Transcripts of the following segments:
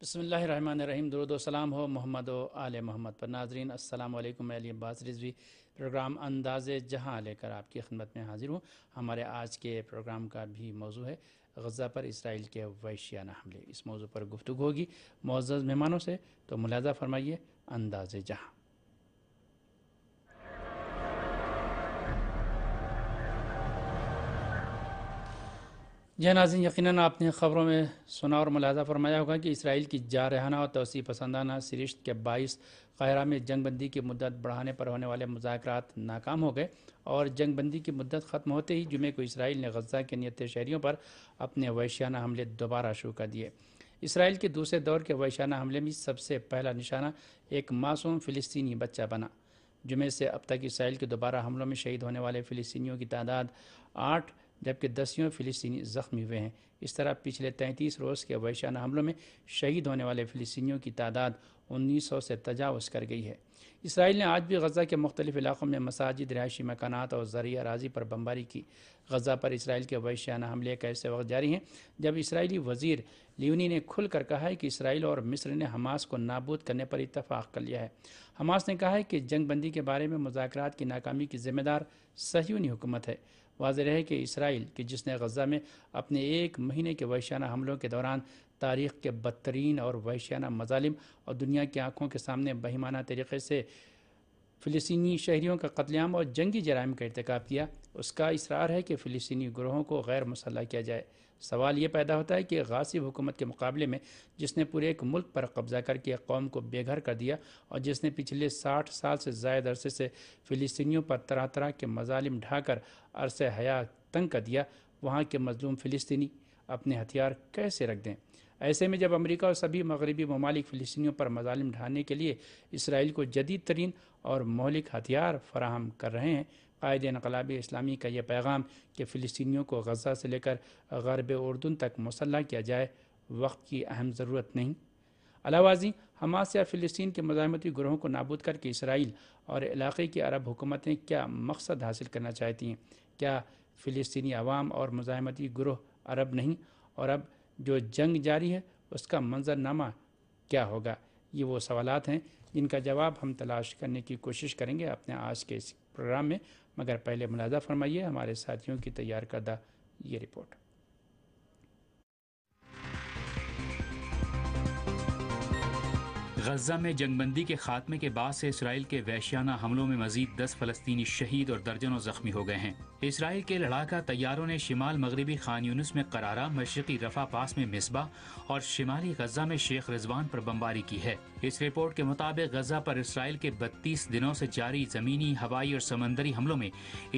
بسم اللہ الرحمن الرحیم۔ درود و سلام ہو محمد و آل محمد پر۔ ناظرین السلام علیکم۔ میں علی عباس رضوی پروگرام انداز جہاں لے کر آپ کی خدمت میں حاضر ہوں۔ ہمارے آج کے پروگرام کا بھی موضوع ہے غزہ پر اسرائیل کے وحشیانہ حملے۔ اس موضوع پر گفتگو ہوگی معزز مہمانوں سے، تو ملاحظہ فرمائیے انداز جہاں۔ جی ناظرین، یقیناً آپ نے خبروں میں سنا اور ملاحظہ فرمایا ہوگا کہ اسرائیل کی جارحانہ اور توسیع پسندانہ سرشت کے باعث قاہرہ میں جنگ بندی کی مدت بڑھانے پر ہونے والے مذاکرات ناکام ہو گئے، اور جنگ بندی کی مدت ختم ہوتے ہی جمعے کو اسرائیل نے غزہ کے نیت شہریوں پر اپنے وحشیانہ حملے دوبارہ شروع کر دیے۔ اسرائیل کے دوسرے دور کے وحشیانہ حملے میں سب سے پہلا نشانہ ایک معصوم فلسطینی بچہ بنا۔ جمعے سے اب تک اسرائیل کے دوبارہ حملوں میں شہید ہونے والے فلسطینیوں کی تعداد 8، جبکہ 10 فلسطینی زخمی ہوئے ہیں۔ اس طرح پچھلے 33 روز کے وحشیانہ حملوں میں شہید ہونے والے فلسطینیوں کی تعداد 1900 سے تجاوز کر گئی ہے۔ اسرائیل نے آج بھی غزہ کے مختلف علاقوں میں مساجد، رہائشی مکانات اور زرعی اراضی پر بمباری کی۔ غزہ پر اسرائیل کے وحشیانہ حملے ایک ایسے وقت جاری ہیں جب اسرائیلی وزیر لیونی نے کھل کر کہا ہے کہ اسرائیل اور مصر نے حماس کو نابود کرنے پر اتفاق کر لیا ہے۔ حماس نے کہا ہے کہ جنگ بندی کے بارے میں مذاکرات کی ناکامی کی ذمہ دار صہیونی حکومت ہے۔ واضح ہے کہ اسرائیل کہ جس نے غزہ میں اپنے 1 مہینے کے وحشیانہ حملوں کے دوران تاریخ کے بدترین اور وحشیانہ مظالم اور دنیا کی آنکھوں کے سامنے بہیمانہ طریقے سے فلسطینی شہریوں کا قتل عام اور جنگی جرائم کا ارتکاب کیا، اس کا اصرار ہے کہ فلسطینی گروہوں کو غیر مسلح کیا جائے۔ سوال یہ پیدا ہوتا ہے کہ غاصب حکومت کے مقابلے میں جس نے پورے ایک ملک پر قبضہ کر کے قوم کو بے گھر کر دیا اور جس نے پچھلے 60 سال سے زائد عرصے سے فلسطینیوں پر طرح طرح کے مظالم ڈھا کر عرصہ حیات تنگ کر دیا، وہاں کے مظلوم فلسطینی اپنے ہتھیار کیسے رکھ دیں؟ ایسے میں جب امریکہ اور سبھی مغربی ممالک فلسطینیوں پر مظالم ڈھانے کے لیے اسرائیل کو جدید ترین اور مہلک ہتھیار فراہم کر رہے ہیں، قائد انقلاب اسلامی کا یہ پیغام کہ فلسطینیوں کو غزہ سے لے کر غرب اردن تک مسلح کیا جائے وقت کی اہم ضرورت نہیں؟ علاوہ ازیں حماس یا فلسطین کے مزاحمتی گروہوں کو نابود کر کے اسرائیل اور علاقے کی عرب حکومتیں کیا مقصد حاصل کرنا چاہتی ہیں؟ کیا فلسطینی عوام اور مزاحمتی گروہ عرب نہیں؟ اور اب جو جنگ جاری ہے اس کا منظرنامہ کیا ہوگا؟ یہ وہ سوالات ہیں جن کا جواب ہم تلاش کرنے کی کوشش کریں گے اپنے آج کے اس پروگرام میں، مگر پہلے ملاحظہ فرمائیے ہمارے ساتھیوں کی تیار کردہ یہ رپورٹ۔ غزہ میں جنگ بندی کے خاتمے کے بعد سے اسرائیل کے وحشیانہ حملوں میں مزید 10 فلسطینی شہید اور درجنوں زخمی ہو گئے ہیں۔ اسرائیل کے لڑاکا طیاروں نے شمال مغربی خان یونس میں قرارہ، مشرقی رفح پاس میں مصباح اور شمالی غزہ میں شیخ رضوان پر بمباری کی ہے۔ اس رپورٹ کے مطابق غزہ پر اسرائیل کے 32 دنوں سے جاری زمینی، ہوائی اور سمندری حملوں میں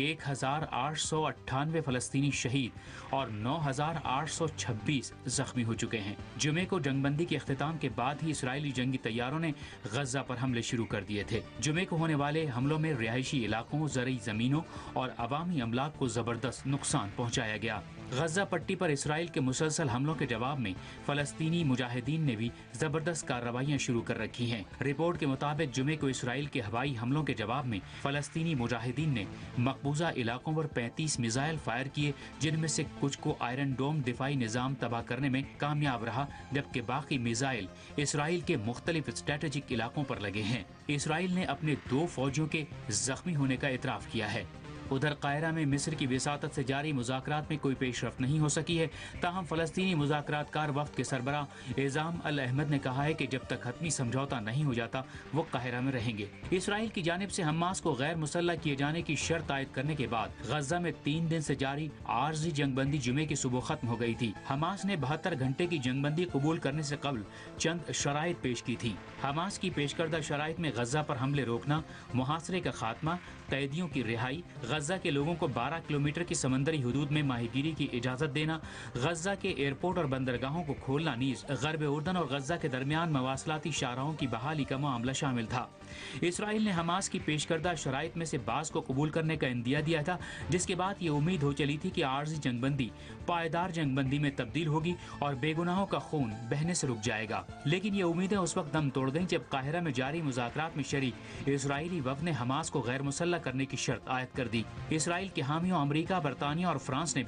1898 فلسطینی شہید اور 9826 زخمی ہو چکے ہیں۔ جمعے کو جنگ بندی کے اختتام کے بعد ہی اسرائیلی جنگی طیاروں نے غزہ پر حملے شروع کر دیے تھے۔ جمعے کو ہونے والے حملوں میں رہائشی علاقوں، زرعی زمینوں اور عوامی املاک کو زبردست نقصان پہنچایا گیا۔ غزہ پٹی پر اسرائیل کے مسلسل حملوں کے جواب میں فلسطینی مجاہدین نے بھی زبردست کارروائیاں شروع کر رکھی ہیں۔ رپورٹ کے مطابق جمعے کو اسرائیل کے ہوائی حملوں کے جواب میں فلسطینی مجاہدین نے مقبوضہ علاقوں پر 35 میزائل فائر کیے، جن میں سے کچھ کو آئرن ڈوم دفاعی نظام تباہ کرنے میں کامیاب رہا، جبکہ باقی میزائل اسرائیل کے مختلف اسٹریٹجک علاقوں پر لگے ہیں۔ اسرائیل نے اپنے 2 فوجیوں کے زخمی ہونے کا اعتراف کیا ہے۔ ادھر قاہرہ میں مصر کی وساطت سے جاری مذاکرات میں کوئی پیش رفت نہیں ہو سکی ہے، تاہم فلسطینی مذاکرات کار وفد کے سربراہ اعظام الاحمد نے کہا ہے کہ جب تک حتمی سمجھوتا نہیں ہو جاتا وہ قاہرہ میں رہیں گے۔ اسرائیل کی جانب سے حماس کو غیر مسلح کیے جانے کی شرط عائد کرنے کے بعد غزہ میں 3 دن سے جاری عارضی جنگ بندی جمعے کی صبح ختم ہو گئی تھی۔ حماس نے 72 گھنٹے کی جنگ بندی قبول کرنے سے قبل چند شرائط پیش کی تھی۔ حماس کی پیش کردہ شرائط میں غزہ پر حملے روکنا، محاصرے کا خاتمہ، قیدیوں کی رہائی، غزہ کے لوگوں کو 12 کلومیٹر کی سمندری حدود میں ماہی گیری کی اجازت دینا، غزہ کے ایئرپورٹ اور بندرگاہوں کو کھولنا، نیز غرب اردن اور غزہ کے درمیان مواصلاتی شاہراہوں کی بحالی کا معاملہ شامل تھا۔ اسرائیل نے حماس کی پیش کردہ شرائط میں سے بعض کو قبول کرنے کا عندیہ دیا تھا، جس کے بعد یہ امید ہو چلی تھی کہ عارضی جنگ بندی پائیدار جنگ بندی میں تبدیل ہوگی اور بے گناہوں کا خون بہنے سے رک جائے گا۔ لیکن یہ امیدیں اس وقت دم توڑ گئیں جب قاہرہ میں جاری مذاکرات میں شریک اسرائیلی وفد نے حماس کو غیر مسلح کرنے کی شرط عائد کر دی۔ اسرائیل کے حامیوں امریکہ، برطانیہ اور فرانس نے بھی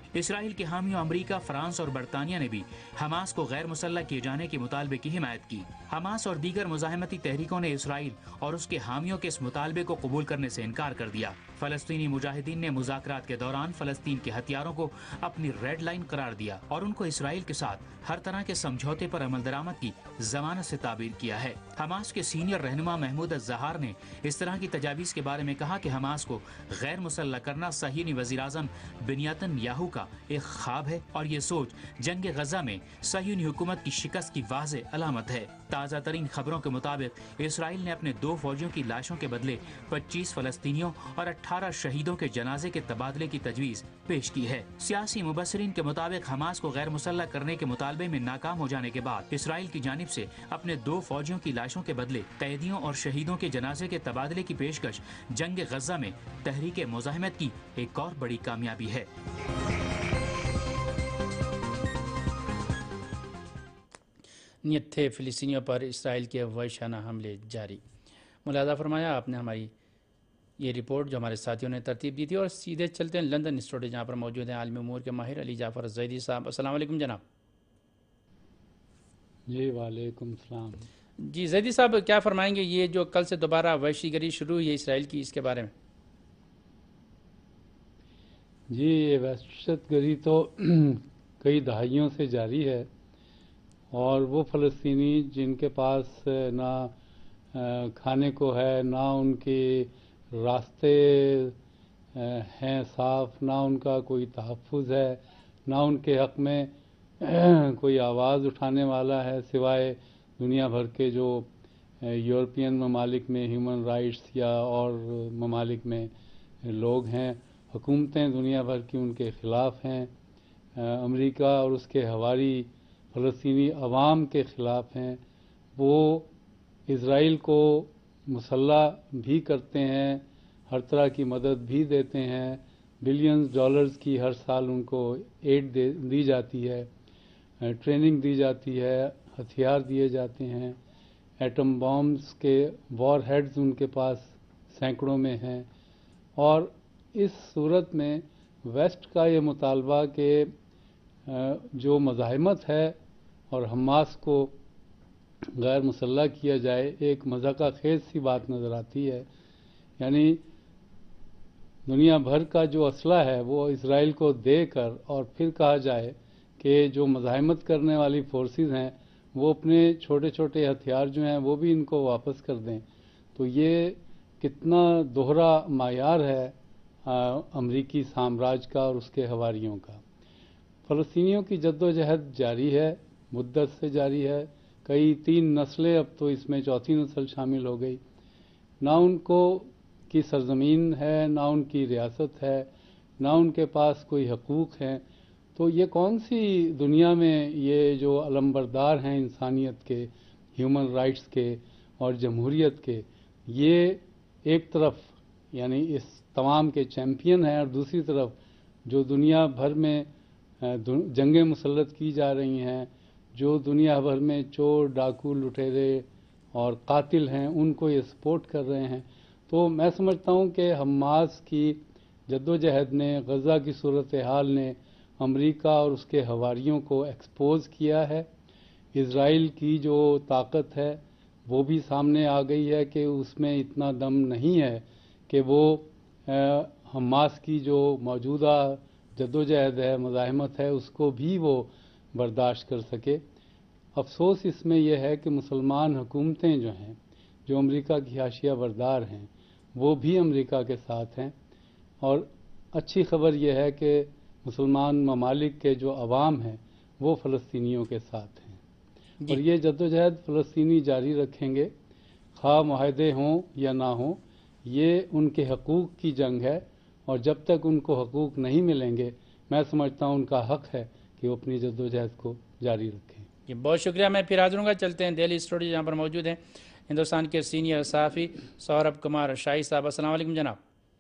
اسرائیل کے حامیوں امریکہ، فرانس اور برطانیہ نے بھی حماس کو غیر مسلح کیے جانے کے مطالبے کی حمایت کی۔ حماس اور دیگر مزاحمتی تحریکوں نے اسرائیل اور اس کے حامیوں کے اس مطالبے کو قبول کرنے سے انکار کر دیا۔ فلسطینی مجاہدین نے مذاکرات کے دوران فلسطین کے ہتھیاروں کو اپنی ریڈ لائن قرار دیا اور ان کو اسرائیل کے ساتھ ہر طرح کے سمجھوتے پر عمل درآمد کی ضمانت سے تعبیر کیا ہے۔ حماس کے سینئر رہنما محمود الزہار نے اس طرح کی تجاویز کے بارے میں کہا کہ حماس کو غیر مسلح کرنا صہیونی وزیر اعظم بنیامین یاہو کا ایک خواب ہے اور یہ سوچ جنگ غزہ میں صہیونی حکومت کی شکست کی واضح علامت ہے۔ تازہ ترین خبروں کے مطابق اسرائیل نے اپنے 2 فوجیوں کی لاشوں کے بدلے 25 فلسطینیوں اور 18 شہیدوں کے جنازے کے تبادلے کی تجویز پیش کی ہے۔ سیاسی مبصرین کے مطابق حماس کو غیر مسلح کرنے کے مطالبے میں ناکام ہو جانے کے بعد اسرائیل کی جانب سے اپنے 2 فوجیوں کی لاشوں کے بدلے قیدیوں اور شہیدوں کے جنازے کے تبادلے کی پیشکش جنگ غزہ میں تحریک مزاحمت کی ایک اور بڑی کامیابی ہے۔ نیت تھے فلسطینیوں پر اسرائیل کے وحشیانہ حملے جاری۔ ملاحظہ فرمایا آپ نے ہماری یہ رپورٹ جو ہمارے ساتھیوں نے ترتیب دی تھی، اور سیدھے چلتے ہیں لندن اسٹوڈیو جہاں پر موجود ہیں عالمی امور کے ماہر علی جعفر زیدی صاحب۔ السلام علیکم جناب۔ جی وعلیکم السلام۔ جی زیدی صاحب کیا فرمائیں گے، یہ جو کل سے دوبارہ وحشی گری شروع ہوئی ہے اسرائیل کی، اس کے بارے میں؟ جی یہ وحشت گری تو کئی دہائیوں سے جاری ہے، اور وہ فلسطینی جن کے پاس نہ کھانے کو ہے، نہ ان کے راستے ہیں صاف، نہ ان کا کوئی تحفظ ہے، نہ ان کے حق میں کوئی آواز اٹھانے والا ہے، سوائے دنیا بھر کے جو یورپین ممالک میں ہیومن رائٹس یا اور ممالک میں لوگ ہیں۔ حکومتیں دنیا بھر کی ان کے خلاف ہیں، امریکہ اور اس کے حواری فلسطینی عوام کے خلاف ہیں۔ وہ اسرائیل کو مسلح بھی کرتے ہیں، ہر طرح کی مدد بھی دیتے ہیں، بلینز ڈالرز کی ہر سال ان کو ایڈ دی جاتی ہے، ٹریننگ دی جاتی ہے، ہتھیار دیے جاتے ہیں، ایٹم بامز کے وار ہیڈز ان کے پاس سینکڑوں میں ہیں۔ اور اس صورت میں ویسٹ کا یہ مطالبہ کہ جو مزاحمت ہے اور حماس کو غیر مسلح کیا جائے، ایک مضحکہ خیز سی بات نظر آتی ہے۔ یعنی دنیا بھر کا جو اسلحہ ہے وہ اسرائیل کو دے کر اور پھر کہا جائے کہ جو مزاحمت کرنے والی فورسز ہیں وہ اپنے چھوٹے چھوٹے ہتھیار جو ہیں وہ بھی ان کو واپس کر دیں، تو یہ کتنا دوہرا معیار ہے امریکی سامراج کا اور اس کے حواریوں کا۔ فلسطینیوں کی جد و جہد جاری ہے، مدت سے جاری ہے، کئی 3 نسلیں، اب تو اس میں 4تھی نسل شامل ہو گئی۔ نہ ان کو کی سرزمین ہے، نہ ان کی ریاست ہے، نہ ان کے پاس کوئی حقوق ہیں۔ تو یہ کون سی دنیا میں یہ جو علمبردار ہیں انسانیت کے، ہیومن رائٹس کے اور جمہوریت کے، یہ ایک طرف یعنی اس تمام کے چیمپئن ہیں، اور دوسری طرف جو دنیا بھر میں جنگیں مسلط کی جا رہی ہیں، جو دنیا بھر میں چور، ڈاکو، لٹیرے اور قاتل ہیں، ان کو یہ سپورٹ کر رہے ہیں۔ تو میں سمجھتا ہوں کہ حماس کی جدوجہد نے، غزہ کی صورتحال نے امریکہ اور اس کے حواریوں کو ایکسپوز کیا ہے۔ اسرائیل کی جو طاقت ہے وہ بھی سامنے آ گئی ہے کہ اس میں اتنا دم نہیں ہے کہ وہ حماس کی جو موجودہ جدوجہد ہے، مزاحمت ہے، اس کو بھی وہ برداشت کر سکے۔ افسوس اس میں یہ ہے کہ مسلمان حکومتیں جو ہیں، جو امریکہ کی حاشیہ بردار ہیں، وہ بھی امریکہ کے ساتھ ہیں، اور اچھی خبر یہ ہے کہ مسلمان ممالک کے جو عوام ہیں وہ فلسطینیوں کے ساتھ ہیں، اور یہ جدوجہد فلسطینی جاری رکھیں گے، خواہ معاہدے ہوں یا نہ ہوں۔ یہ ان کے حقوق کی جنگ ہے، اور جب تک ان کو حقوق نہیں ملیں گے، میں سمجھتا ہوں ان کا حق ہے کہ وہ اپنی جدوجہد کو جاری رکھیں۔ جی بہت شکریہ، میں پھر حاضر ہوں گا۔ چلتے ہیں دہلی اسٹوڈیو جہاں پر موجود ہیں ہندوستان کے سینئر صحافی سوربھ کمار شاہی صاحب۔ السلام علیکم جناب۔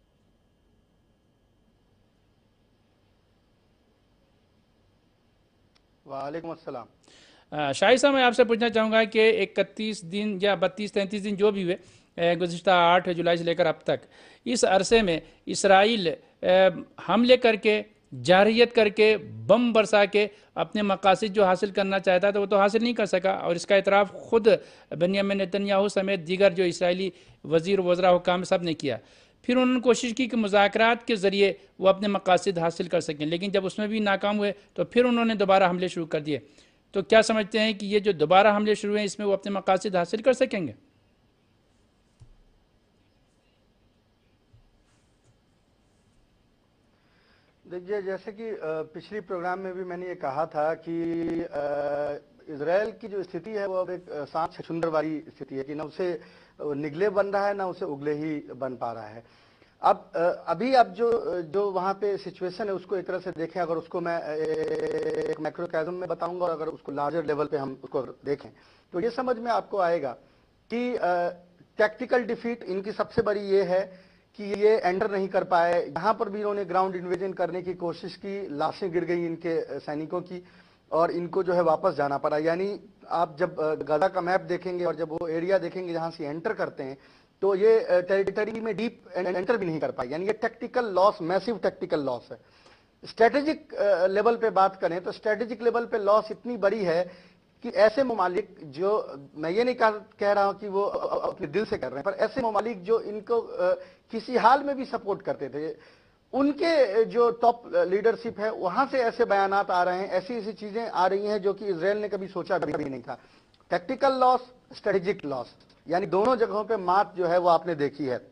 وعلیکم السلام۔ شاہی صاحب میں آپ سے پوچھنا چاہوں گا کہ 31 دن یا 32-33 دن جو بھی ہوئے گزشتہ 8 جولائی سے لے کر اب تک، اس عرصے میں اسرائیل حملے کر کے جارحیت کر کے بم برسا کے اپنے مقاصد جو حاصل کرنا چاہتا تھا وہ تو حاصل نہیں کر سکا، اور اس کا اعتراف خود بنیامین نیتنیاہو سمیت دیگر جو اسرائیلی وزیر وزراء حکام سب نے کیا۔ پھر انہوں نے کوشش کی کہ مذاکرات کے ذریعے وہ اپنے مقاصد حاصل کر سکیں، لیکن جب اس میں بھی ناکام ہوئے تو پھر انہوں نے دوبارہ حملے شروع کر دیے۔ تو کیا سمجھتے ہیں کہ یہ جو دوبارہ حملے شروع ہیں اس میں وہ اپنے مقاصد حاصل کر سکیں گے؟ دیکھیے، جیسے کہ پچھلی پروگرام میں بھی میں نے یہ کہا تھا کہ اسرائیل کی جو استھتی ہے وہ اب ایک سانپ چھچھندر والی استھتی ہے کہ نہ اسے نگلے بن رہا ہے نہ اسے اگلے ہی بن پا رہا ہے۔ ابھی جو وہاں پہ سچویشن ہے اس کو ایک طرح سے دیکھیں، اگر اس کو میں ایک میکروکازم میں بتاؤں گا اور اگر اس کو لارجر لیول پہ ہم اس کو دیکھیں تو یہ سمجھ میں آپ کو آئے گا کہ ٹیکٹیکل ڈیفیٹ ان کی سب سے بڑی یہ ہے کہ یہ انٹر نہیں کر پائے۔ یہاں پر بھی انہوں نے گراؤنڈ انویژن کرنے کی کوشش کی، لاشیں گر گئی ان کے سینکوں کی، اور ان کو جو ہے واپس جانا پڑا۔ یعنی آپ جب غزہ کا میپ دیکھیں گے اور جب وہ ایریا دیکھیں گے جہاں سے انٹر کرتے ہیں تو یہ ٹیریٹری میں ڈیپ انٹر بھی نہیں کر پائے، یعنی یہ tactical loss, massive tactical loss ہے۔ اسٹریٹجک لیول پہ بات کریں تو اسٹریٹجک لیول پہ لاس اتنی بڑی ہے کہ ایسے ممالک جو، میں یہ نہیں کہہ رہا ہوں کہ وہ اپنے دل سے کر رہے ہیں، پر ایسے ممالک جو ان کو کسی حال میں بھی سپورٹ کرتے تھے، ان کے جو ٹاپ لیڈرشپ ہے وہاں سے ایسے بیانات آ رہے ہیں، ایسی چیزیں آ رہی ہیں جو کہ اسرائیل نے کبھی سوچا بھی نہیں تھا۔ ٹیکٹیکل لاس، اسٹریٹجک لاس، یعنی دونوں جگہوں پہ مات جو ہے وہ آپ نے دیکھی ہے۔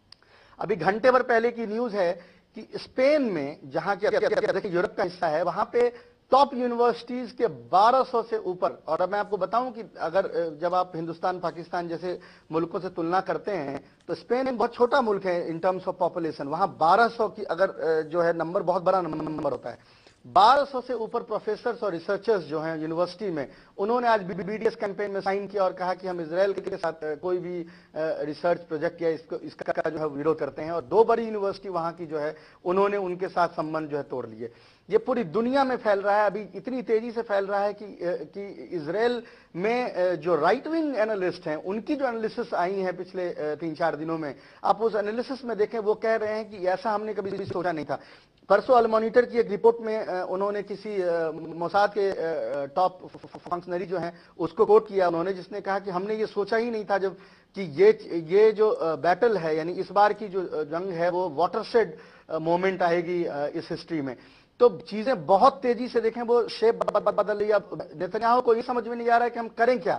ابھی گھنٹے بھر پہلے کی نیوز ہے کہ اسپین میں، جہاں کہ یورپ کا حصہ ہے، وہاں پہ ٹاپ یونیورسٹیز کے 1200 سے اوپر، اور اب میں آپ کو بتاؤں کہ اگر جب آپ ہندوستان، پاکستان جیسے ملکوں سے تلنا کرتے ہیں تو اسپین ایک بہت چھوٹا ملک ہے ان ٹرمز آف پاپولیشن، وہاں 1200 کی اگر جو ہے نمبر بہت بڑا نمبر ہوتا ہے۔ 1200 سے اوپر پروفیسرز اور ریسرچرز جو ہیں یونیورسٹی میں، انہوں نے آج بی ڈی ایس کیمپین میں سائن کیا اور کہا کہ ہم اسرائیل کے ساتھ کوئی بھی ریسرچ پروجیکٹ یا اس کا جو ہے ویڈیو کرتے ہیں، اور دو بڑی یونیورسٹی وہاں کی جو ہے انہوں نے ان کے ساتھ سمبند جو ہے توڑ لیے۔ یہ پوری دنیا میں پھیل رہا ہے، ابھی اتنی تیزی سے پھیل رہا ہے کہ اسرائیل میں جو رائٹ ونگ اینالسٹ ہیں ان کی جو انالیسس آئی ہیں پچھلے 3-4 دنوں میں، آپ اس انالیسس میں دیکھیں، وہ کہہ رہے ہیں کہ ایسا ہم نے کبھی سوچا نہیں تھا۔ پرسوں المانیٹر کی ایک رپورٹ میں انہوں نے کسی موساد کے ٹاپ فنکشنری جو ہیں اس کو کوٹ کیا انہوں نے، جس نے کہا کہ ہم نے یہ سوچا ہی نہیں تھا جب کہ یہ جو بیٹل ہے، یعنی اس بار کی جو جنگ ہے وہ واٹر شیڈ مومنٹ آئے گی اس ہسٹری میں۔ تو چیزیں بہت تیزی سے دیکھیں وہ شیپ بدل رہی ہے۔ اب نیتنیاہو کو یہ سمجھ میں نہیں آ رہا ہے کہ ہم کریں کیا،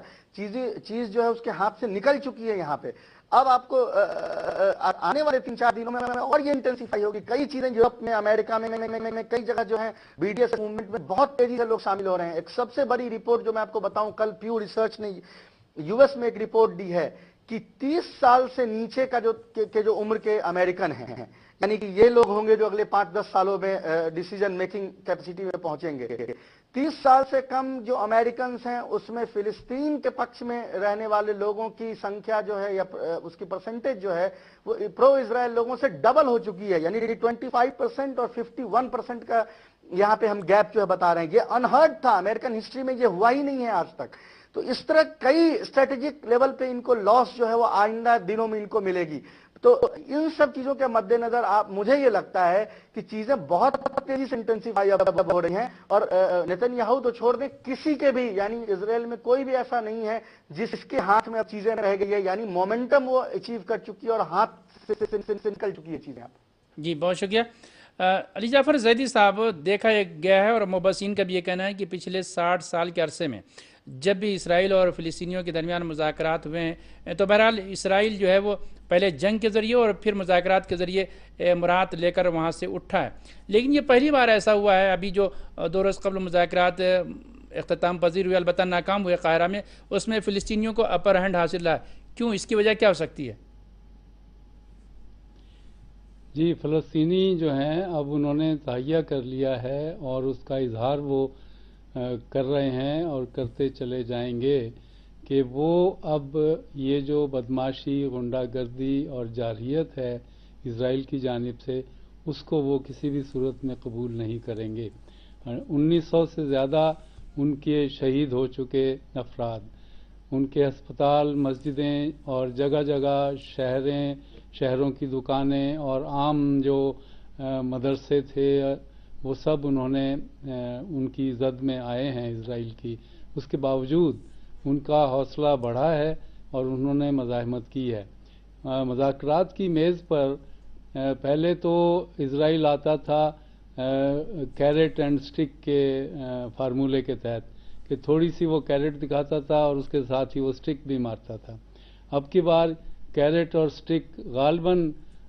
چیز جو ہے اس کے ہاتھ سے نکل چکی ہے یہاں پہ۔ اب آپ کو آنے والے 3-4 دنوں میں اور یہ انٹینسیفائی ہوگی، کئی چیزیں یورپ میں، امریکہ میں کئی جگہ جو ہے بی ڈی ایس موومنٹ میں بہت تیزی سے لوگ شامل ہو رہے ہیں۔ ایک سب سے بڑی رپورٹ جو میں آپ کو بتاؤں، کل پیو ریسرچ نے یو ایس میں ایک رپورٹ دی ہے کہ 30 سال سے نیچے کا جو عمر کے امریکن ہیں، یعنی کہ یہ لوگ ہوں گے جو اگلے 5-10 سالوں میں ڈیسیجن میکنگ کیپیسٹی میں پہنچیں گے۔ 30 سال سے کم جو امریکنز ہیں اس میں فلسطین کے پکش میں رہنے والے لوگوں کی سنکھیا جو ہے یا اس کی پرسنٹیج جو ہے وہ پرو اسرائیل لوگوں سے ڈبل ہو چکی ہے، یعنی 25% اور 51% کا یہاں پہ ہم گیپ جو ہے بتا رہے ہیں۔ یہ انہرڈ تھا، امریکن ہسٹری میں یہ ہوا ہی نہیں ہے آج تک۔ تو اس طرح کئی اسٹریٹجک لیول پہ ان کو لاس جو ہے وہ آئندہ دنوں میں ان کو ملے گی۔ تو ان سب چیزوں کے مد نظر مجھے یہ لگتا ہے کہ چیزیں بہت تیزی سے انٹینسیفائی ہو رہی ہیں، اور نیتنیاہو تو چھوڑ دیں، کسی کے بھی، یعنی اسرائیل میں کوئی بھی ایسا نہیں ہے جس کے ہاتھ میں اب چیزیں رہ گئی ہے، یعنی مومنٹم وہ اچیو کر چکی ہے اور ہاتھ سے نکل چکی ہے چیزیں۔ جی بہت شکریہ علی جعفر زیدی صاحب۔ دیکھا گیا ہے اور مبصرین کا بھی یہ کہنا ہے کہ پچھلے 60 سال کے عرصے میں جب بھی اسرائیل اور فلسطینیوں کے درمیان مذاکرات ہوئے ہیں تو بہرحال اسرائیل جو ہے وہ پہلے جنگ کے ذریعے اور پھر مذاکرات کے ذریعے مراحت لے کر وہاں سے اٹھا ہے، لیکن یہ پہلی بار ایسا ہوا ہے۔ ابھی جو 2 روز قبل مذاکرات اختتام پذیر ہوئے، البتہ ناکام ہوئے قاہرہ میں، اس میں فلسطینیوں کو اپر ہینڈ حاصل رہا، کیوں؟ اس کی وجہ کیا ہو سکتی ہے؟ جی، فلسطینی جو ہیں اب انہوں نے تہیہ کر لیا ہے اور اس کا اظہار وہ کر رہے ہیں اور کرتے چلے جائیں گے کہ وہ اب یہ جو بدماشی، غنڈہ گردی اور جارحیت ہے اسرائیل کی جانب سے، اس کو وہ کسی بھی صورت میں قبول نہیں کریں گے۔ 1900 سے زیادہ ان کے شہید ہو چکے افراد، ان کے ہسپتال، مسجدیں اور جگہ جگہ شہروں کی دکانیں اور عام جو مدرسے تھے وہ سب انہوں نے ان کی زد میں آئے ہیں اسرائیل کی. اس کے باوجود ان کا حوصلہ بڑھا ہے اور انہوں نے مزاحمت کی ہے. مذاکرات کی میز پر پہلے تو اسرائیل آتا تھا کیرٹ اینڈ سٹک کے فارمولے کے تحت کہ تھوڑی سی وہ کیرٹ دکھاتا تھا اور اس کے ساتھ ہی وہ سٹک بھی مارتا تھا. اب کی بار کیرٹ اور سٹک غالباً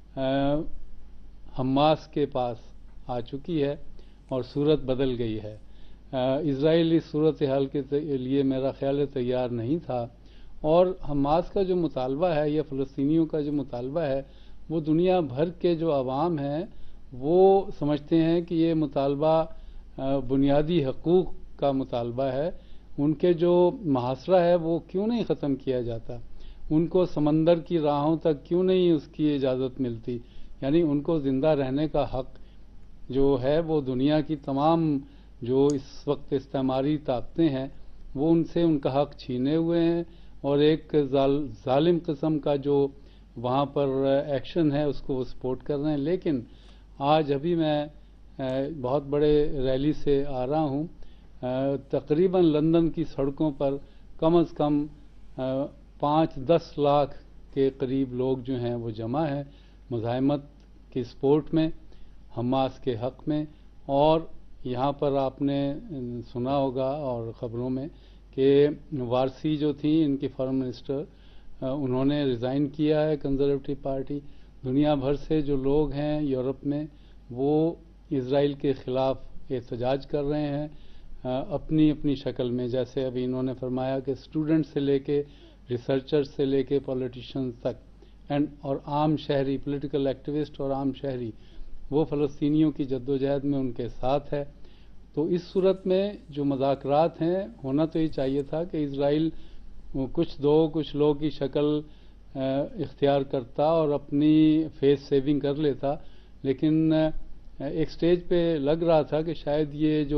حماس کے پاس آ چکی ہے اور صورت بدل گئی ہے. اسرائیل اس صورتحال کے لیے میرا خیال ہے تیار نہیں تھا، اور حماس کا جو مطالبہ ہے یا فلسطینیوں کا جو مطالبہ ہے وہ دنیا بھر کے جو عوام ہیں وہ سمجھتے ہیں کہ یہ مطالبہ بنیادی حقوق کا مطالبہ ہے. ان کے جو محاصرہ ہے وہ کیوں نہیں ختم کیا جاتا؟ ان کو سمندر کی راہوں تک کیوں نہیں اس کی اجازت ملتی؟ یعنی ان کو زندہ رہنے کا حق جو ہے وہ دنیا کی تمام جو اس وقت استعماری طاقتیں ہیں وہ ان سے ان کا حق چھینے ہوئے ہیں، اور ایک ظالم قسم کا جو وہاں پر ایکشن ہے اس کو وہ سپورٹ کر رہے ہیں. لیکن آج ابھی میں بہت بڑے ریلی سے آ رہا ہوں، تقریباً لندن کی سڑکوں پر کم از کم 5-10 لاکھ کے قریب لوگ جو ہیں وہ جمع ہیں مزاحمت کی سپورٹ میں، حماس کے حق میں. اور یہاں پر آپ نے سنا ہوگا اور خبروں میں کہ وارسی جو تھیں ان کی فارن منسٹر، انہوں نے ریزائن کیا ہے کنزرویٹو پارٹی. دنیا بھر سے جو لوگ ہیں یورپ میں وہ اسرائیل کے خلاف احتجاج کر رہے ہیں اپنی اپنی شکل میں. جیسے ابھی انہوں نے فرمایا کہ اسٹوڈنٹ سے لے کے ریسرچر سے لے کے پولیٹیشنز تک اور عام شہری، پولیٹیکل ایکٹیوسٹ اور عام شہری، وہ فلسطینیوں کی جدوجہد میں ان کے ساتھ ہے. تو اس صورت میں جو مذاکرات ہیں ہونا تو یہ چاہیے تھا کہ اسرائیل کچھ لوگوں کی شکل اختیار کرتا اور اپنی فیس سیونگ کر لیتا. لیکن ایک سٹیج پہ لگ رہا تھا کہ شاید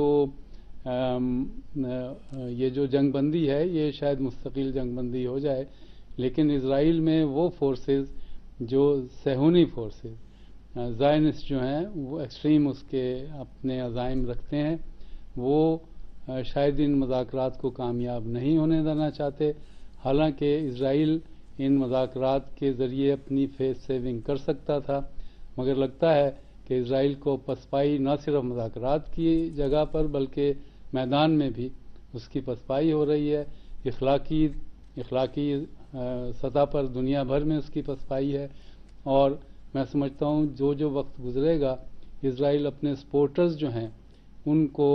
یہ جو جنگ بندی ہے یہ شاید مستقل جنگ بندی ہو جائے. لیکن اسرائیل میں وہ فورسز جو صہیونی فورسز زائنسٹ جو ہیں وہ ایکسٹریم اس کے اپنے عزائم رکھتے ہیں، وہ شاید ان مذاکرات کو کامیاب نہیں ہونے دینا چاہتے. حالانکہ اسرائیل ان مذاکرات کے ذریعے اپنی فیس سیونگ کر سکتا تھا، مگر لگتا ہے کہ اسرائیل کو پسپائی نہ صرف مذاکرات کی جگہ پر بلکہ میدان میں بھی اس کی پسپائی ہو رہی ہے. اخلاقی سطح پر دنیا بھر میں اس کی پسپائی ہے. اور میں سمجھتا ہوں جو وقت گزرے گا اسرائیل اپنے سپورٹرز جو ہیں ان کو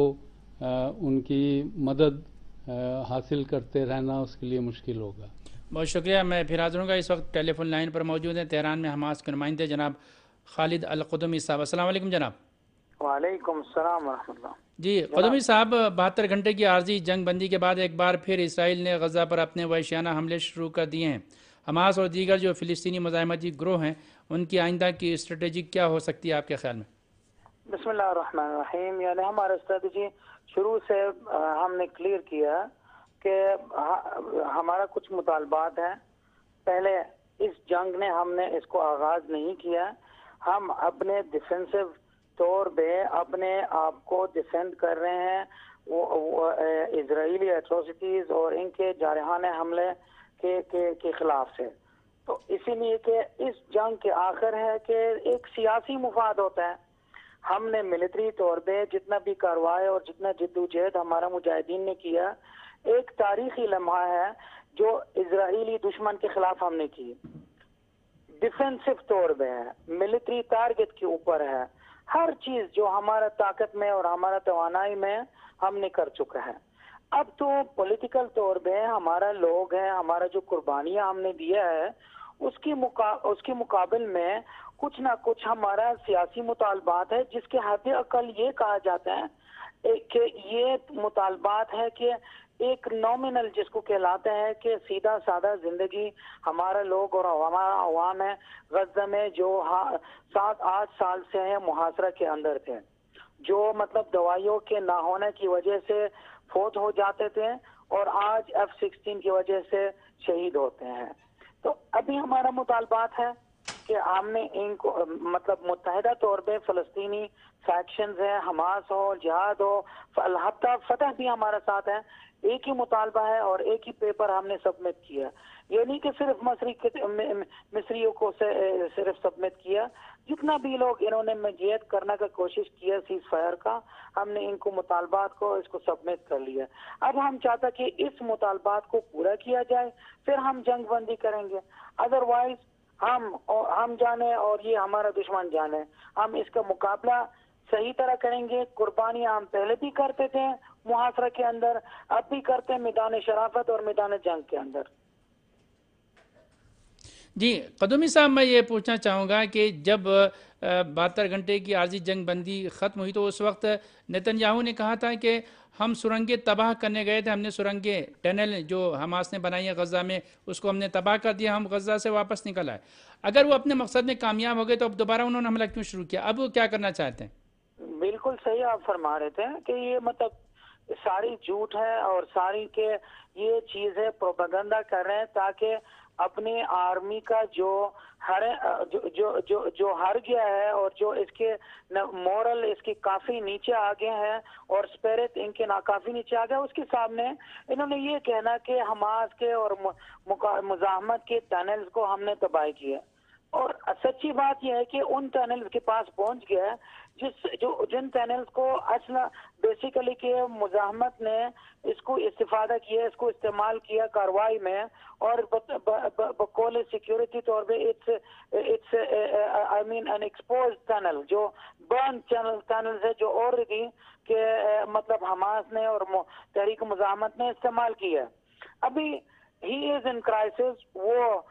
ان کی مدد حاصل کرتے رہنا اس کے لیے مشکل ہوگا. بہت شکریہ. میں پھر حاضر ہوں گا. اس وقت ٹیلی فون لائن پر موجود ہیں تہران میں حماس کے نمائندے جناب خالد القدمی صاحب. السلام علیکم جناب. وعلیکم السلام ورحمۃ اللہ. جی قدمی صاحب، 72 گھنٹے کی عارضی جنگ بندی کے بعد ایک بار پھر اسرائیل نے غزہ پر اپنے وحشیانہ حملے شروع کر دیے ہیں. حماس اور دیگر جو فلسطینی مزاحمتی گروہ ہیں ان کی آئندہ کی اسٹریٹجی کیا ہو سکتی ہے آپ کے خیال میں؟ بسم اللہ الرحمن الرحیم. یعنی ہمارا اسٹریٹجی شروع سے ہم نے کلیئر کیا کہ ہمارا کچھ مطالبات ہیں. پہلے اس جنگ نے ہم نے اس کو آغاز نہیں کیا، ہم اپنے ڈیفینسو طور پہ اپنے آپ کو ڈیفینڈ کر رہے ہیں وہ اسرائیلی ایٹروسٹیز اور ان کے جارحانہ حملے کے خلاف سے. تو اسی لیے کہ اس جنگ کے آخر ہے کہ ایک سیاسی مفاد ہوتا ہے. ہم نے ملٹری طور پہ جتنا بھی کارروائی اور جتنا جدوجہد ہمارا مجاہدین نے کیا، ایک تاریخی لمحہ ہے جو اسرائیلی دشمن کے خلاف ہم نے کی. ڈیفینسو طور پہ ہے، ملٹری ٹارگٹ کے اوپر ہے، ہر چیز جو ہمارا طاقت میں اور ہمارا توانائی میں ہم نے کر چکا ہے. اب تو پولیٹیکل طور پہ ہمارا لوگ ہیں، ہمارا جو قربانیاں ہم نے دیا ہے اس کے مقابل میں کچھ نہ کچھ ہمارا سیاسی مطالبات ہے، جس کے حد اقل یہ کہا جاتا ہے کہ یہ مطالبات ہے کہ ایک نومینل جس کو کہلاتا ہے کہ سیدھا سادہ زندگی ہمارا لوگ اور ہمارا عوام ہے غزہ میں جو 7-8 سال سے ہیں محاصرہ کے اندر تھے، جو مطلب دوائیوں کے نہ ہونے کی وجہ سے فوت ہو جاتے تھے اور آج F-16 کی وجہ سے شہید ہوتے ہیں. تو ابھی ہمارا مطالبات ہے کہ ہم نے ان کو مطلب متحدہ طور پہ فلسطینی فیکشنز ہیں، حماس ہو، جہاد ہو، حتیٰ فتح بھی ہمارے ساتھ ہے، ایک ہی مطالبہ ہے اور ایک ہی پیپر ہم نے سبمٹ کیا. یہ نہیں کہ صرف مصریوں کو صرف سبمٹ کیا، جتنا بھی لوگ انہوں نے میڈیٹ کرنے کا کوشش کیا سیز فائر کا، ہم نے ان کو مطالبات کو اس کو سبمٹ کر لیا. اب ہم چاہتا کہ اس مطالبات کو پورا کیا جائے، پھر ہم جنگ بندی کریں گے. ادروائز ہم جانے اور یہ ہمارا دشمن جانے، ہم اس کا مقابلہ صحیح طرح کریں گے. قربانیاں ہم پہلے بھی کرتے تھے محاصرہ کے اندر، اب بھی کرتے ہیں میدان شرافت اور میدان جنگ کے اندر. جی قدومی صاحب، میں یہ پوچھنا چاہوں گا کہ جب 72 گھنٹے کی عارضی جنگ بندی ختم ہوئی تو اس وقت نیتن یاہو نے کہا تھا کہ ہم سرنگیں تباہ کرنے گئے تھے، ہم نے سرنگیں ٹنل جو حماس نے بنائی ہیں غزہ میں اس کو ہم نے تباہ کر دیا، ہم غزہ سے واپس نکل آئے. اگر وہ اپنے مقصد میں کامیاب ہو گئے تو اب دوبارہ انہوں نے حملہ کیوں شروع کیا؟ اب وہ کیا کرنا چاہتے ہیں؟ بالکل صحیح آپ فرما رہے تھے کہ یہ مطلب ساری جھوٹ ہے اور ساری کے یہ چیز ہے پروپیگنڈا کر رہے ہیں تاکہ اپنی آرمی کا جو ہر گیا ہے اور جو اس کے مورل اس کی کافی نیچے آ گئے ہیں اور اسپرٹ ان کے کافی نیچے آ گیا، اس کے سامنے انہوں نے یہ کہنا کہ حماس کے اور مزاحمت کے ٹنلز کو ہم نے تباہ کیا. اور سچی بات یہ ہے کہ ان ٹنلز کے پاس پہنچ گیا جن ٹنلز کو اصل بیسیکلی کہ مزاحمت نے اس کو استفادہ کیا، اس کو استعمال کیا کاروائی میں، اور بقول سیکیورٹی طور پہ it's I mean an expose tunnel, جو برن ٹنلز ہے جو آلریڈی کہ مطلب حماس نے اور تحریک مزاحمت نے استعمال کیا. ابھی ہی از ان کرائسس، وہ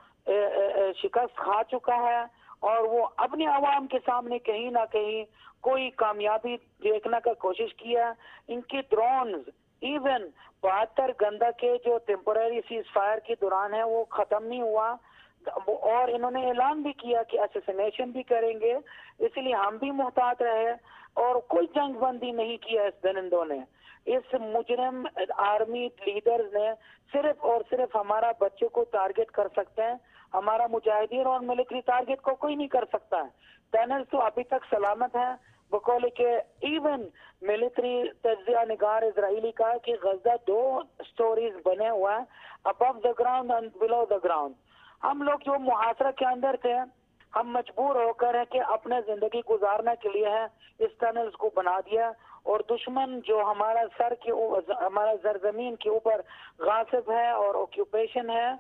شکست کھا چکا ہے اور وہ اپنے عوام کے سامنے کہیں نہ کہیں کوئی کامیابی دیکھنے کا کوشش کیا. ان کی ڈرونز ایون 72 گھنٹہ کے جو ٹیمپرری سیز فائر کے دوران ہے وہ ختم نہیں ہوا، اور انہوں نے اعلان بھی کیا کہ اسیسینیشن بھی کریں گے. اس لیے ہم بھی محتاط رہے اور کوئی جنگ بندی نہیں کیا اس درندوں نے. اس مجرم آرمی لیڈرز نے صرف اور صرف ہمارا بچوں کو ٹارگٹ کر سکتے ہیں، ہمارا مجاہدین اور ملٹری ٹارگٹ کو کوئی نہیں کر سکتا ہے. ٹنل تو ابھی تک سلامت ہیں، بقول کہ ایون ملٹری تجزیہ نگار اسرائیلی کا کہ غزہ 2 سٹوریز بنے ہوا ہے، above the ground and below the ground. ہم لوگ جو محاصرہ کے اندر تھے ہم مجبور ہو کر ہے کہ اپنے زندگی گزارنے کے لیے ہے اس ٹنلز کو بنا دیا، اور دشمن جو ہمارا ہمارا زرزمین کے اوپر غاصب ہے اور آکیوپیشن ہے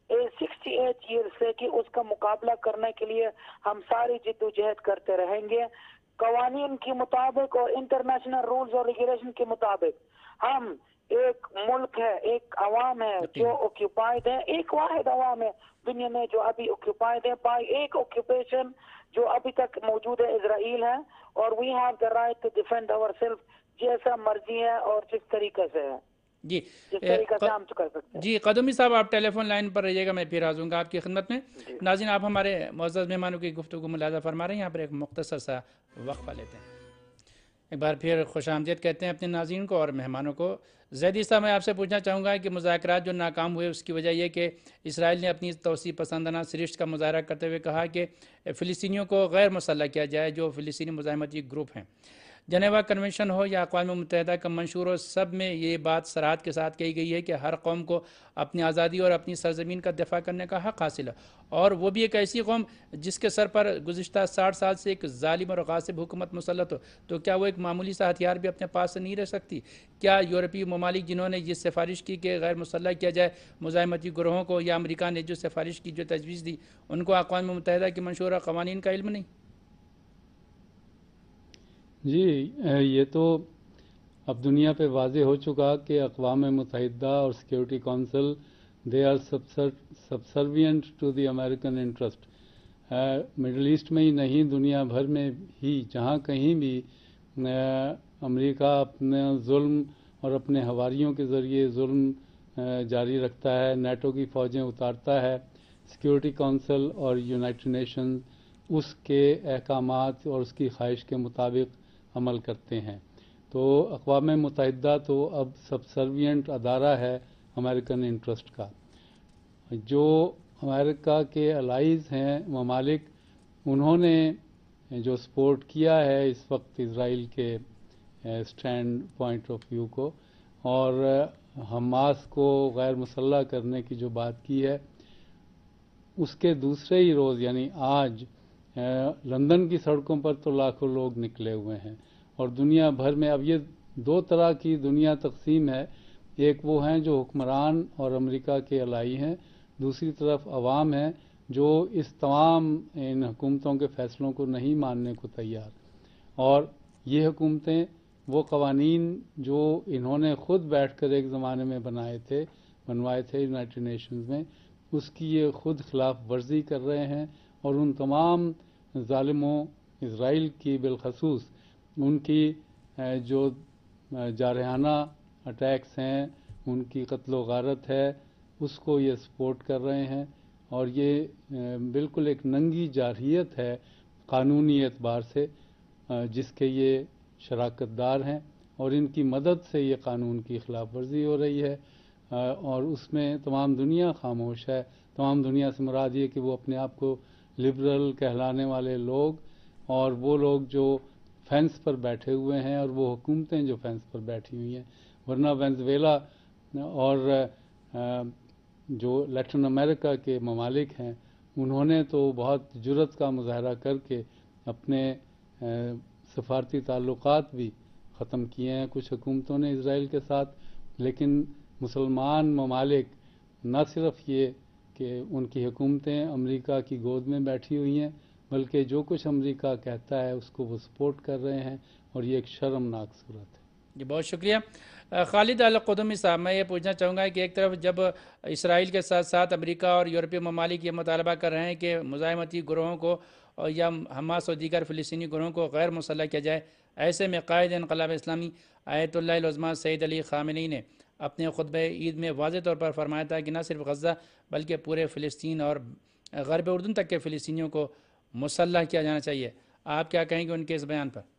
68 ایئر سے، کہ اس کا مقابلہ کرنے کے لیے ہم ساری جد و جہد کرتے رہیں گے قوانین کے مطابق اور انٹرنیشنل رولز اور ریگولیشن کے مطابق. ہم ایک ملک ہے، ایک عوام ہے جو آکیوپائڈ ہے، ایک واحد عوام ہے دنیا میں جو ابھی آکیوپائڈ ہے بائی ایک آکیوپیشن جو ابھی تک موجود ہے اسرائیل ہے، اور we have the right to defend our self جیسا مرضی ہے اور جس طریقے سے ہے، جی جس طریقے سے ہم کر سکتے ہیں. جی قدومی صاحب، آپ ٹیلی فون لائن پر رہیے گا، میں پھر آ جاؤں گا آپ کی خدمت میں. ناظرین، آپ ہمارے معزز مہمانوں کی گفتگو کو ملاحظہ فرما رہے ہیں. یہاں پر ایک مختصر سا وقفہ لیتے ہیں. ایک بار پھر خوش آمدید کہتے ہیں اپنے ناظرین کو اور مہمانوں کو. زیدی صاحب، میں آپ سے پوچھنا چاہوں گا کہ مذاکرات جو ناکام ہوئے اس کی وجہ یہ کہ اسرائیل نے اپنی توسیع پسندانہ سرشت کا مظاہرہ کرتے ہوئے کہا کہ فلسطینیوں کو غیر مسلح کیا جائے جو فلسطینی مزاحمتی گروپ ہیں. جنیوا کنونشن ہو یا اقوام متحدہ کا منشور ہو، سب میں یہ بات صراحت کے ساتھ کہی گئی ہے کہ ہر قوم کو اپنی آزادی اور اپنی سرزمین کا دفاع کرنے کا حق حاصل ہے، اور وہ بھی ایک ایسی قوم جس کے سر پر گزشتہ 60 سال سے ایک ظالم اور غاصب حکومت مسلط ہو. تو کیا وہ ایک معمولی سا ہتھیار بھی اپنے پاس سے نہیں رہ سکتی؟ کیا یورپی ممالک جنہوں نے یہ سفارش کی کہ غیر مسلح کیا جائے مزاحمتی گروہوں کو، یا امریکہ نے جو سفارش کی، جو تجویز دی، ان کو اقوام متحدہ کے منشور اور قوانین کا علم نہیں؟ جی، یہ تو اب دنیا پہ واضح ہو چکا کہ اقوام متحدہ اور security council they are subservient to the American interest. Middle east میں ہی نہیں، دنیا بھر میں ہی جہاں کہیں بھی امریکہ اپنے ظلم اور اپنے حواریوں کے ذریعے ظلم جاری رکھتا ہے، نیٹو کی فوجیں اتارتا ہے، سیکیورٹی کونسل اور یونائٹڈ نیشن اس کے احکامات اور اس کی خواہش کے مطابق عمل کرتے ہیں. تو اقوام متحدہ تو اب سبسروینٹ ادارہ ہے امریکن انٹرسٹ کا. جو امریکہ کے الائز ہیں ممالک، انہوں نے جو سپورٹ کیا ہے اس وقت اسرائیل کے اسٹینڈ پوائنٹ آف ویو کو، اور حماس کو غیر مسلح کرنے کی جو بات کی ہے، اس کے دوسرے ہی روز یعنی آج لندن کی سڑکوں پر تو لاکھوں لوگ نکلے ہوئے ہیں، اور دنیا بھر میں اب یہ دو طرح کی دنیا تقسیم ہے، ایک وہ ہیں جو حکمران اور امریکہ کے الائی ہیں، دوسری طرف عوام ہیں جو اس تمام ان حکومتوں کے فیصلوں کو نہیں ماننے کو تیار، اور یہ حکومتیں وہ قوانین جو انہوں نے خود بیٹھ کر ایک زمانے میں بنوائے تھے یونائٹڈ نیشنز میں، اس کی یہ خود خلاف ورزی کر رہے ہیں، اور ان تمام ظالموں اسرائیل کی بالخصوص ان کی جو جارحانہ اٹیکس ہیں، ان کی قتل و غارت ہے، اس کو یہ سپورٹ کر رہے ہیں، اور یہ بالکل ایک ننگی جارحیت ہے قانونی اعتبار سے جس کے یہ شراکت دار ہیں، اور ان کی مدد سے یہ قانون کی خلاف ورزی ہو رہی ہے، اور اس میں تمام دنیا خاموش ہے۔ تمام دنیا سے مراد یہ کہ وہ اپنے آپ کو لبرل کہلانے والے لوگ، اور وہ لوگ جو فینس پر بیٹھے ہوئے ہیں، اور وہ حکومتیں جو فینس پر بیٹھی ہوئی ہیں، ورنہ وینزویلا اور جو لیٹن امریکہ کے ممالک ہیں، انہوں نے تو بہت جرأت کا مظاہرہ کر کے اپنے سفارتی تعلقات بھی ختم کیے ہیں کچھ حکومتوں نے اسرائیل کے ساتھ، لیکن مسلمان ممالک نہ صرف یہ کہ ان کی حکومتیں امریکہ کی گود میں بیٹھی ہوئی ہیں، بلکہ جو کچھ امریکہ کہتا ہے اس کو وہ سپورٹ کر رہے ہیں، اور یہ ایک شرمناک صورت ہے۔ جی بہت شکریہ خالد القدمی صاحب۔ میں یہ پوچھنا چاہوں گا کہ ایک طرف جب اسرائیل کے ساتھ ساتھ امریکہ اور یورپی ممالک یہ مطالبہ کر رہے ہیں کہ مزاحمتی گروہوں کو یا حماس اور دیگر فلسطینی گروہوں کو غیر مسلح کیا جائے، ایسے میں قائد انقلاب اسلامی آیت اللہ العظمیٰ سید علی خامنئی نے اپنے خطبہ عید میں واضح طور پر فرمایا تھا کہ نہ صرف غزہ بلکہ پورے فلسطین اور غرب اردن تک کے فلسطینیوں کو مسلح کیا جانا چاہیے۔ آپ کیا کہیں گے ان کے اس بیان پر؟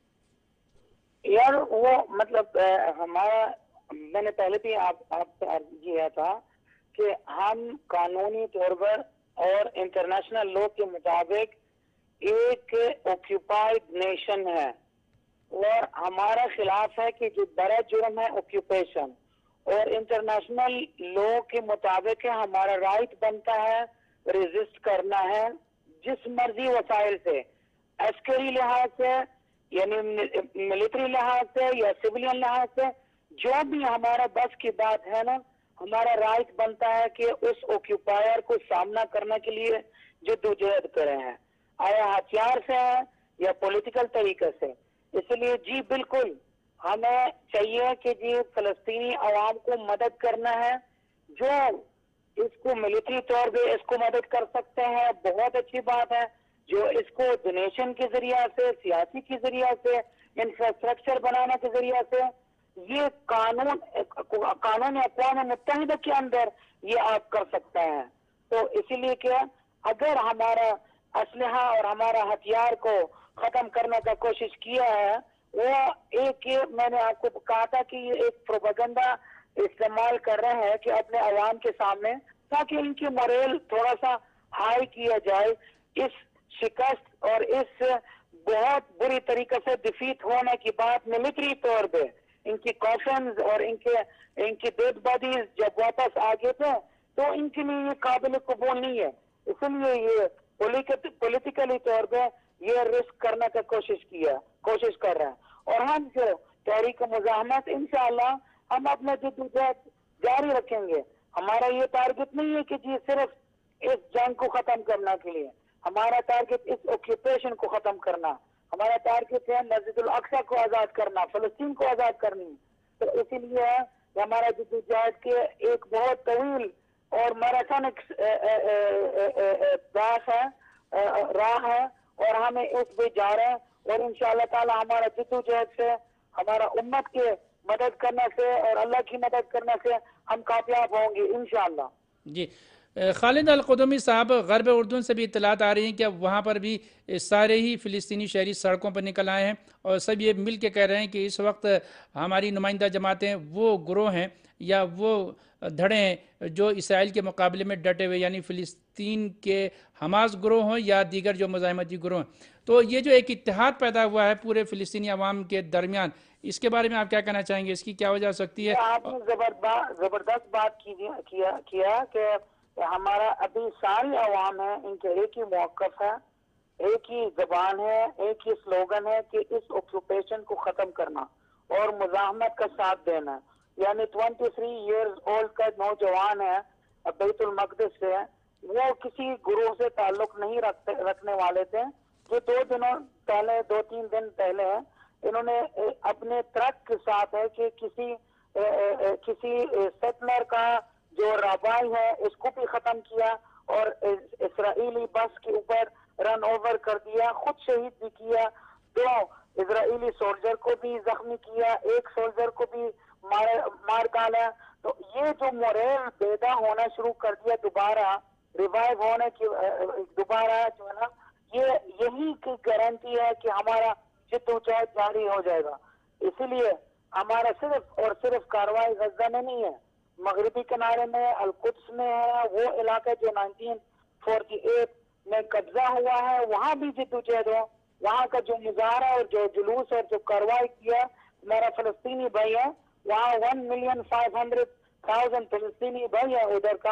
یار وہ مطلب ہمارا، میں نے پہلے بھی آپ سے عرض کیا تھا کہ ہم قانونی طور پر اور انٹرنیشنل لا کے مطابق ایک آکیوپائڈ نیشن ہے، اور ہمارا خلاف ہے کہ جو بڑا جرم ہے آکیوپیشن، اور انٹرنیشنل لا کے مطابق ہمارا رائٹ بنتا ہے ریزسٹ کرنا ہے جس مرضی وسائل سے، عسکری لحاظ سے یعنی ملٹری لحاظ سے یا سویلین لحاظ سے، جو بھی ہمارا بس کی بات ہے نا، ہمارا رائٹ بنتا ہے کہ اس اوکیوپائر کو سامنا کرنے کے لیے جدوجہد کرے ہیں، آیا ہتھیار سے ہے یا پولیٹیکل طریقے سے۔ اس لیے جی بالکل ہمیں چاہیے کہ جی فلسطینی عوام کو مدد کرنا ہے، جو اس کو ملٹری طور پہ اس کو مدد کر سکتے ہیں بہت اچھی بات ہے، جو اس کو ڈونیشن کے ذریعہ سے، سیاسی کے ذریعہ سے، انفراسٹرکچر بنانے کے ذریعہ سے، یہ قانون اقوام متحدہ کے اندر یہ آپ کر سکتے ہیں۔ تو اسی لیے کہ اگر ہمارا اسلحہ اور ہمارا ہتھیار کو ختم کرنے کا کوشش کیا ہے، وہ ایک میں نے آپ کو کہا تھا کہ یہ ایک پروپیگنڈا استعمال کر رہے ہیں کہ اپنے عوام کے سامنے، تاکہ ان کی موریل تھوڑا سا ہائی کیا جائے، اس شکست اور اس بہت بری طریقے سے ڈیفیٹ ہونے کی بات ملٹری طور پہ، ان کی کافنز اور ان کی ڈیڈ باڈیز جب واپس آگے تھے تو ان کے لیے یہ قابل قبول نہیں ہے، اس لیے یہ پولیٹیکلی طور پہ یہ رسک کرنے کا کوشش کر رہے ہیں۔ اور ہم جو تحریک مزاحمت انشاءاللہ ہم اپنے جدوجہد جاری رکھیں گے۔ ہمارا یہ ٹارگٹ نہیں ہے کہ جی صرف اس جنگ کو ختم کرنے کے لیے، ہمارا ٹارگٹ اس آکیوپیشن کو ختم کرنا، ہمارا ٹارگٹ ہے مسجد الاقصی کو آزاد کرنا، فلسطین کو آزاد کرنی۔ تو اسی لیے ہمارا جدوجہد کے ایک بہت طویل اور میراتھنک راہ ہے، اور ہمیں اس پہ جا رہے ہیں، اور انشاءاللہ تعالی ہمارا جدوجہد سے، ہمارا امت کے مدد کرنے سے اور اللہ کی مدد کرنے سے ہم کامیاب ہوں گے انشاءاللہ۔ جی خالد القدومی صاحب، غرب اردن سے بھی اطلاعات آ رہی ہیں کہ اب وہاں پر بھی سارے ہی فلسطینی شہری سڑکوں پر نکل آئے ہیں اور سب یہ مل کے کہہ رہے ہیں کہ اس وقت ہماری نمائندہ جماعتیں وہ گروہ ہیں یا وہ دھڑے ہیں جو اسرائیل کے مقابلے میں ڈٹے ہوئے، یعنی فلسطین کے حماس گروہ ہوں یا دیگر جو مزاحمتی گروہ ہیں. تو یہ جو ایک اتحاد پیدا ہوا ہے پورے فلسطینی عوام کے درمیان، اس کے بارے میں آپ کیا کہنا چاہیں گے؟ اس کی کیا وجہ ہو سکتی ہے؟ آپ نے زبردست بات کیا کہ ہمارا ابھی ساری عوام ہے، ان کے ایک ہی موقف ہے، ایک ہی زبان ہے، ایک ہی سلوگن ہے کہ اس آکوپیشن کو ختم کرنا اور مزاحمت کا ساتھ دینا. یعنی 23 ایئرز اولڈ کا نوجوان ہے بیت المقدس سے، وہ کسی گروہ سے تعلق نہیں رکھنے والے تھے، جو 2-3 دن پہلے انہوں نے اپنے ٹرک کے ساتھ ہے کہ کسی سیٹلر کا جو رابائی ہے اس کو بھی ختم کیا اور اسرائیلی بس کے اوپر رن اوور کر دیا، خود شہید بھی کیا، 2 اسرائیلی سولجر کو بھی زخمی کیا، 1 سولجر کو بھی مار ڈالا. تو یہ جو موریل بیدا ہونا شروع کر دیا، دوبارہ ریوائیو ہونے کی دوبارہ جو ہے نا، یہی کی گارنٹی ہے کہ ہمارا جدوجہد جاری ہو جائے گا. اسی لیے ہمارا صرف اور صرف کاروائی غزہ میں نہیں ہے، مغربی کنارے میں، القدس میں ہے، وہ علاقہ جو 1948 میں قبضہ ہوا ہے، وہاں بھی جدوجہد ہو. وہاں کا جو مظاہرہ اور جو جلوس اور جو کاروائی کیا میرا فلسطینی بھائی ہے، وہاں 1,500,000 فلسطینی بھائی ہے ادھر کا،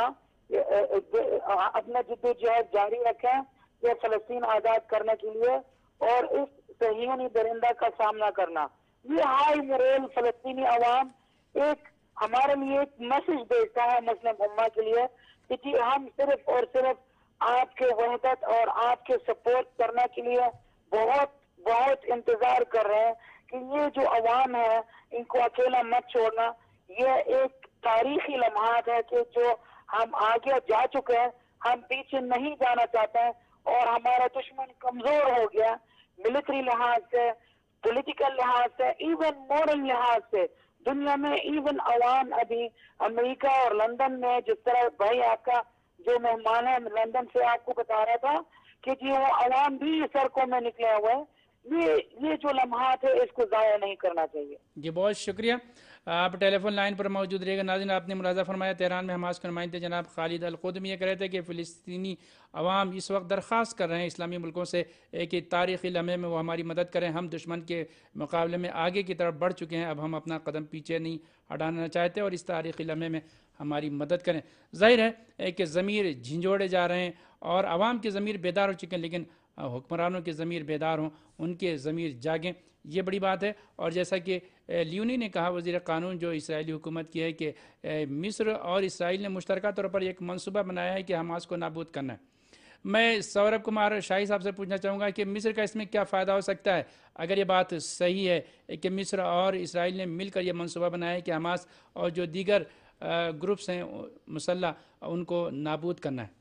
اپنا جدوجہد جاری رکھیں یہ فلسطین آزاد کرنے کے لیے اور اس صہیونی درندہ کا سامنا کرنا. یہ ہائی موریل فلسطینی عوام ایک ہمارے لیے ایک میسج بھیجتا ہے مسلم امہ کے لیے کہ جی ہم صرف اور صرف آپ کے وحدت اور آپ کے سپورٹ کرنے کے لیے بہت بہت انتظار کر رہے ہیں کہ یہ جو عوام ہے ان کو اکیلا مت چھوڑنا. یہ ایک تاریخی لمحات ہے کہ جو ہم آگے جا چکے ہیں، ہم پیچھے نہیں جانا چاہتے ہیں اور ہمارا دشمن کمزور ہو گیا ملٹری لحاظ سے، پولیٹیکل لحاظ سے، ایون مورل لحاظ سے. دنیا میں ایون عوام ابھی امریکہ اور لندن میں، جس طرح بھائی آپ کا جو مہمان ہے لندن سے آپ کو بتا رہا تھا کہ جی وہ عوام بھی سڑکوں میں نکلے ہوئے ہیں. یہ جو لمحات ہے اس کو ضائع نہیں کرنا چاہیے. جی بہت شکریہ. آپ ٹیلی فون لائن پر موجود رہے گا. ناظرین، آپ نے ملاحظہ فرمایا تہران میں حماس کے نمائندے جناب خالد القدومی یہ کہہ رہے تھے کہ فلسطینی عوام اس وقت درخواست کر رہے ہیں اسلامی ملکوں سے کہ تاریخی لمحے میں وہ ہماری مدد کریں. ہم دشمن کے مقابلے میں آگے کی طرف بڑھ چکے ہیں، اب ہم اپنا قدم پیچھے نہیں ہٹانا چاہتے اور اس تاریخی لمحے میں ہماری مدد کریں. ظاہر ہے کہ ضمیر جھنجھوڑے جا رہے ہیں اور عوام کے ضمیر بیدار ہو چکے ہیں، لیکن حکمرانوں کے ضمیر بیدار ہوں، ان کے ضمیر جاگیں، یہ بڑی بات ہے. اور جیسا کہ لیونی نے کہا، وزیر قانون جو اسرائیلی حکومت کی ہے، کہ مصر اور اسرائیل نے مشترکہ طور پر ایک منصوبہ بنایا ہے کہ حماس کو نابود کرنا ہے. میں سوربھ کمار شاہی صاحب سے پوچھنا چاہوں گا کہ مصر کا اس میں کیا فائدہ ہو سکتا ہے اگر یہ بات صحیح ہے کہ مصر اور اسرائیل نے مل کر یہ منصوبہ بنایا ہے کہ حماس اور جو دیگر گروپس ہیں مسلح ان کو نابود کرنا ہے.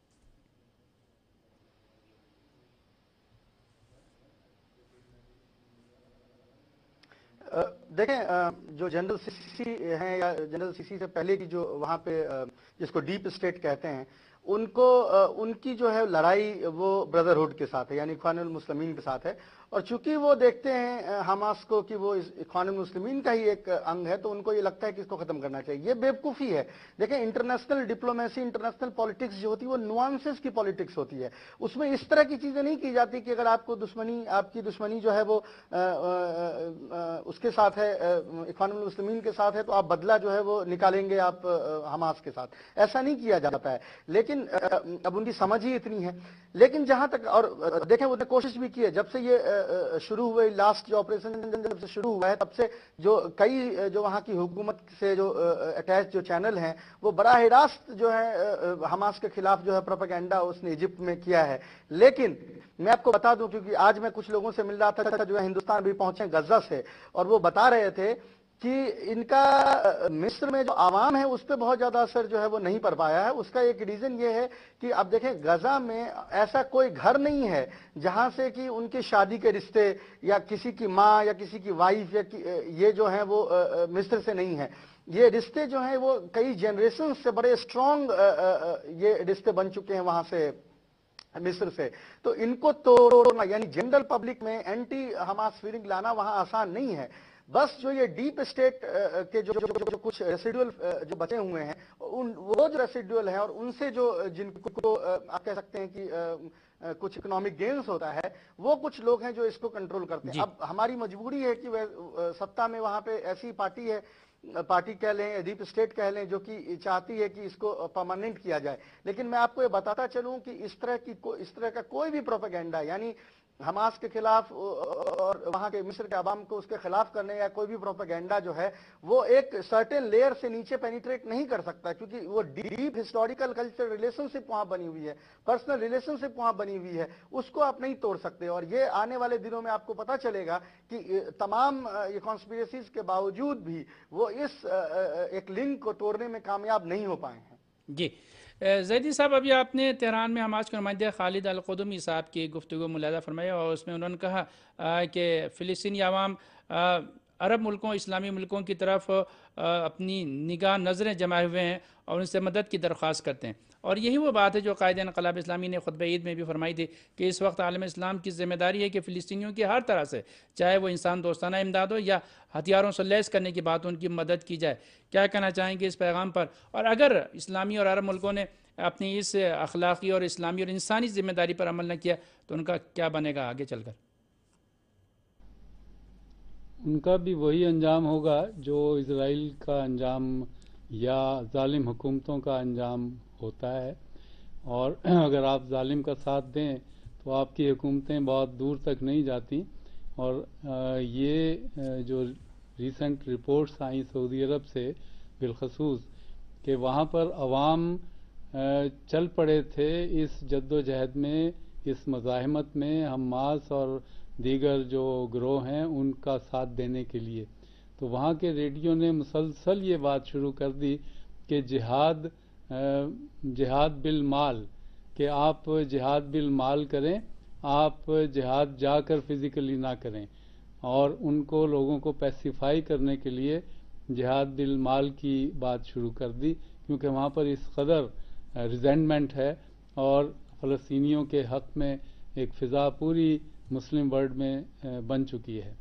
دیکھیں، جو جنرل سیسی ہیں یا جنرل سیسی سے پہلے کی جو وہاں پہ جس کو ڈیپ اسٹیٹ کہتے ہیں، ان کی جو ہے لڑائی وہ بردرہڈ کے ساتھ ہے، یعنی اخوان المسلمین کے ساتھ ہے. اور چونکہ وہ دیکھتے ہیں حماس کو کہ وہ اخوان المسلمین کا ہی ایک انگ ہے، تو ان کو یہ لگتا ہے کہ اس کو ختم کرنا چاہیے. یہ بیوقوفی ہے. دیکھیں، انٹرنیشنل ڈپلومیسی، انٹرنیشنل پالیٹکس جو ہوتی ہے وہ نوانسز کی پالیٹکس ہوتی ہے. اس میں اس طرح کی چیزیں نہیں کی جاتی کہ اگر آپ کی دشمنی جو ہے وہ اس کے ساتھ ہے، اخوان المسلمین کے ساتھ ہے، تو آپ بدلہ جو ہے وہ نکالیں گے آپ حماس کے ساتھ. ایسا نہیں کیا جاتا ہے. لیکن اب ان کی سمجھ ہی اتنی ہے. لیکن جہاں تک، اور دیکھیں وہ نے کوشش بھی کی ہے جب سے یہ شروع ہوئے، لاسٹ جو آپریشن جب سے شروع ہوا ہے تب سے جو کئی جو وہاں کی حکومت سے جو اٹیچ جو چینل ہیں وہ براہ راست جو ہے حماس کے خلاف جو ہے پروپیگنڈا اس نے ایجپٹ میں کیا ہے. لیکن میں آپ کو بتا دوں، کیونکہ آج میں کچھ لوگوں سے مل رہا تھا جو ہے ہندوستان بھی پہنچے غزہ سے، اور وہ بتا رہے تھے کہ ان کا مصر میں جو عوام ہے اس پہ بہت زیادہ اثر جو ہے وہ نہیں پڑ پایا ہے. اس کا ایک ریزن یہ ہے کہ اب دیکھیں غزہ میں ایسا کوئی گھر نہیں ہے جہاں سے کہ ان کے شادی کے رشتے یا کسی کی ماں یا کسی کی وائف یا یہ جو ہیں وہ مصر سے نہیں ہے. یہ رشتے جو ہیں وہ کئی جنریشن سے بڑے اسٹرانگ یہ رشتے بن چکے ہیں وہاں سے مصر سے. تو ان کو توڑنا یعنی جنرل پبلک میں اینٹی حماس فیلنگ لانا وہاں آسان نہیں ہے. بس جو یہ ڈیپ اسٹیٹ کے جو کچھ ریسیڈول جو بچے ہوئے ہیں وہ جو ریسیڈول ہیں اور ان سے جو جن کو آپ کہہ سکتے ہیں کہ کچھ اکنامک گینز ہوتا ہے وہ کچھ لوگ ہیں جو اس کو کنٹرول کرتے ہیں. اب ہماری مجبوری ہے کہ سत्ता میں وہاں پہ ایسی پارٹی کہہ لیں ڈیپ اسٹیٹ کہہ لیں جو کہ چاہتی ہے کہ اس کو پرماننٹ کیا جائے. لیکن میں آپ کو یہ بتاتا چلوں کہ اس طرح کا کوئی بھی پروپیگنڈا یعنی حماس کے خلاف اور وہاں کے مصر کے عوام کو اس کے خلاف کرنے یا کوئی بھی پروپیگنڈا جو ہے وہ ایک سرٹن لیئر سے نیچے پینیٹریٹ نہیں کر سکتا کیونکہ وہ deep historical culture relationship وہاں بنی ہوئی ہے, پرسنل ریلیشن شپ وہاں بنی ہوئی ہے, اس کو آپ نہیں توڑ سکتے. اور یہ آنے والے دنوں میں آپ کو پتا چلے گا کہ تمام یہ کانسپیریسیز کے باوجود بھی وہ اس ایک لنک کو توڑنے میں کامیاب نہیں ہو پائے ہیں. جی زیدی صاحب, ابھی آپ نے تہران میں حماس کے نمائندے خالد القدمی صاحب کی گفتگو ملاحظہ فرمایا اور اس میں انہوں نے کہا کہ فلسطینی عوام عرب ملکوں اسلامی ملکوں کی طرف اپنی نگاہ نظریں جمائے ہوئے ہیں اور ان سے مدد کی درخواست کرتے ہیں. اور یہی وہ بات ہے جو قائد انقلاب اسلامی نے خطبہ عید میں بھی فرمائی تھی کہ اس وقت عالم اسلام کی ذمہ داری ہے کہ فلسطینیوں کی ہر طرح سے چاہے وہ انسان دوستانہ امداد ہو یا ہتھیاروں سے لیس کرنے کی بات ان کی مدد کی جائے. کیا کہنا چاہیں گے اس پیغام پر؟ اور اگر اسلامی اور عرب ملکوں نے اپنی اس اخلاقی اور اسلامی اور انسانی ذمہ داری پر عمل نہ کیا تو ان کا کیا بنے گا آگے چل کر؟ ان کا بھی وہی انجام ہوگا جو اسرائیل کا انجام یا ظالم حکومتوں کا انجام ہوتا ہے. اور اگر آپ ظالم کا ساتھ دیں تو آپ کی حکومتیں بہت دور تک نہیں جاتی. اور یہ جو ریسنٹ رپورٹس آئیں سعودی عرب سے بالخصوص کہ وہاں پر عوام چل پڑے تھے اس جد و جہد میں, اس مزاحمت میں حماس اور دیگر جو گروہ ہیں ان کا ساتھ دینے کے لیے. تو وہاں کے ریڈیو نے مسلسل یہ بات شروع کر دی کہ جہاد بالمال, کہ آپ جہاد بالمال کریں, آپ جہاد جا کر فزیکلی نہ کریں. اور ان کو لوگوں کو پیسیفائی کرنے کے لیے جہاد بالمال کی بات شروع کر دی کیونکہ وہاں پر اس قدر ریزنٹمنٹ ہے اور فلسطینیوں کے حق میں ایک فضا پوری مسلم ورلڈ میں بن چکی ہے.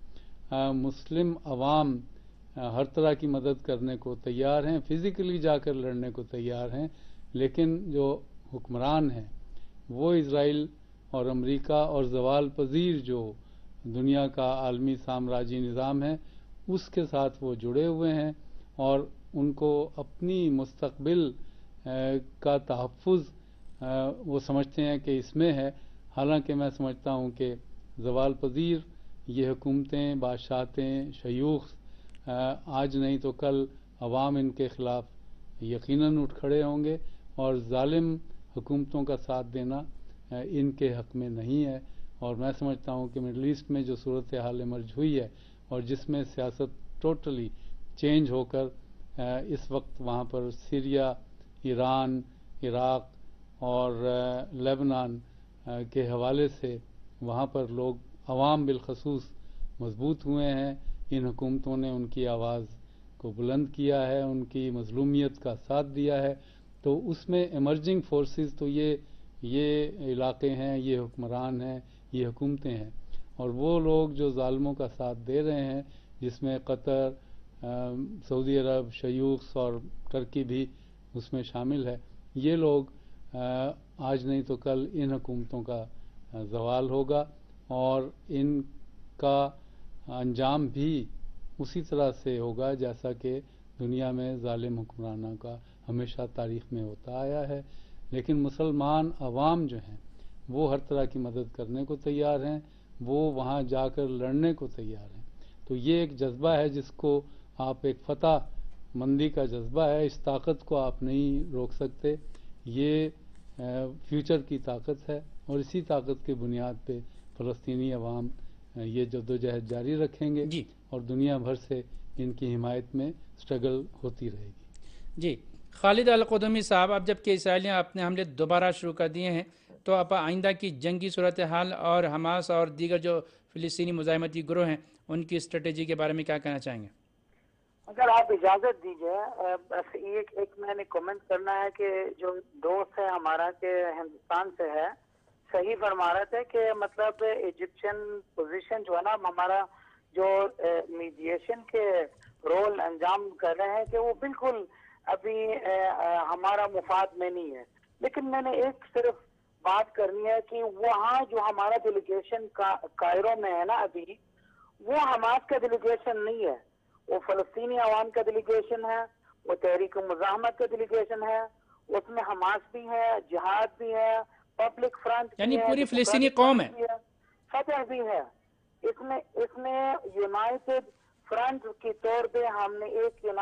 مسلم عوام ہر طرح کی مدد کرنے کو تیار ہیں, فزیکلی جا کر لڑنے کو تیار ہیں, لیکن جو حکمران ہیں وہ اسرائیل اور امریکہ اور زوال پذیر جو دنیا کا عالمی سامراجی نظام ہے اس کے ساتھ وہ جڑے ہوئے ہیں اور ان کو اپنی مستقبل کا تحفظ وہ سمجھتے ہیں کہ اس میں ہے. حالانکہ میں سمجھتا ہوں کہ زوال پذیر یہ حکومتیں, بادشاہتیں, شیوخ آج نہیں تو کل عوام ان کے خلاف یقیناً اٹھ کھڑے ہوں گے اور ظالم حکومتوں کا ساتھ دینا ان کے حق میں نہیں ہے. اور میں سمجھتا ہوں کہ مڈل ایسٹ میں جو صورتحال ایمرج ہوئی ہے اور جس میں سیاست ٹوٹلی چینج ہو کر اس وقت وہاں پر سیریا, ایران, عراق اور لیبنان کے حوالے سے وہاں پر لوگ عوام بالخصوص مضبوط ہوئے ہیں. ان حکومتوں نے ان کی آواز کو بلند کیا ہے, ان کی مظلومیت کا ساتھ دیا ہے. تو اس میں ایمرجنگ فورسز تو یہ علاقے ہیں, یہ حکمران ہیں, یہ حکومتیں ہیں. اور وہ لوگ جو ظالموں کا ساتھ دے رہے ہیں جس میں قطر, سعودی عرب, شیوخ اور ترکی بھی اس میں شامل ہے, یہ لوگ آج نہیں تو کل ان حکومتوں کا زوال ہوگا اور ان کا انجام بھی اسی طرح سے ہوگا جیسا کہ دنیا میں ظالم حکمرانوں کا ہمیشہ تاریخ میں ہوتا آیا ہے. لیکن مسلمان عوام جو ہیں وہ ہر طرح کی مدد کرنے کو تیار ہیں, وہ وہاں جا کر لڑنے کو تیار ہیں. تو یہ ایک جذبہ ہے جس کو آپ, ایک فتح مندی کا جذبہ ہے, اس طاقت کو آپ نہیں روک سکتے. یہ فیوچر کی طاقت ہے اور اسی طاقت کی بنیاد پہ فلسطینی عوام یہ جدوجہد جاری رکھیں گے اور دنیا بھر سے ان کی حمایت میں اسٹرگل ہوتی رہے گی۔ جی خالد القدومی صاحب، اب جب کہ اسرائیلیاں اپنے حملے دوبارہ شروع کر دیے ہیں تو اب آئندہ کی جنگی صورتحال اور حماس اور دیگر جو فلسطینی مزاحمتی گروہ ہیں ان کی اسٹریٹجی کے بارے میں کیا کہنا چاہیں گے؟ اگر آپ اجازت دیجیے، ایک میں نے کمنٹ کرنا ہے کہ جو دوست ہے ہمارا کہ ہندوستان سے ہے، صحیح فرما رہے تھے کہ مطلب ایجپشن پوزیشن جو ہے نا، ہمارا جو میڈیشن کے رول انجام کر رہے ہیں کہ وہ بالکل ابھی ہمارا مفاد میں نہیں ہے۔ لیکن میں نے ایک صرف بات کرنی ہے کہ وہاں جو ہمارا ڈیلیگیشن کائرو میں ہے نا ابھی، وہ حماس کا ڈیلیگیشن نہیں ہے، وہ فلسطینی عوام کا ڈیلیگیشن ہے، وہ تحریک مزاحمت کا ڈیلیگیشن ہے، اس میں حماس بھی ہے، جہاد بھی ہے، پبلک فرنٹ یعنی پوری فلسطینی قوم ہے، فتح بھی ہے۔ اس میں یونائٹڈ فرنٹ کے طور پہ ہم نے